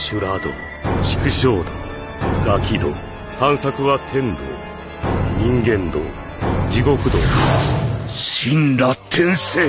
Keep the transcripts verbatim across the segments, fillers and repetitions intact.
修羅道、畜生道、ガキ道、探索は天道、人間道、地獄道、神羅転生。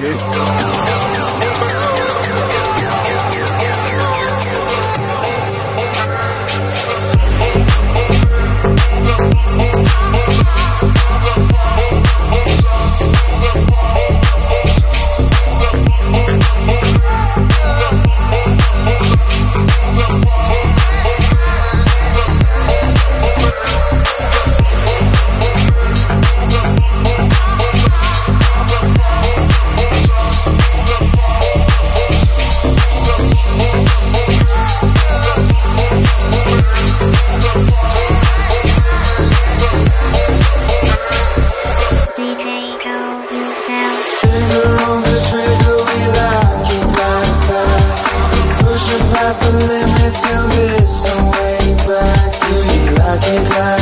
Past the limit till this some way back. Do you like it like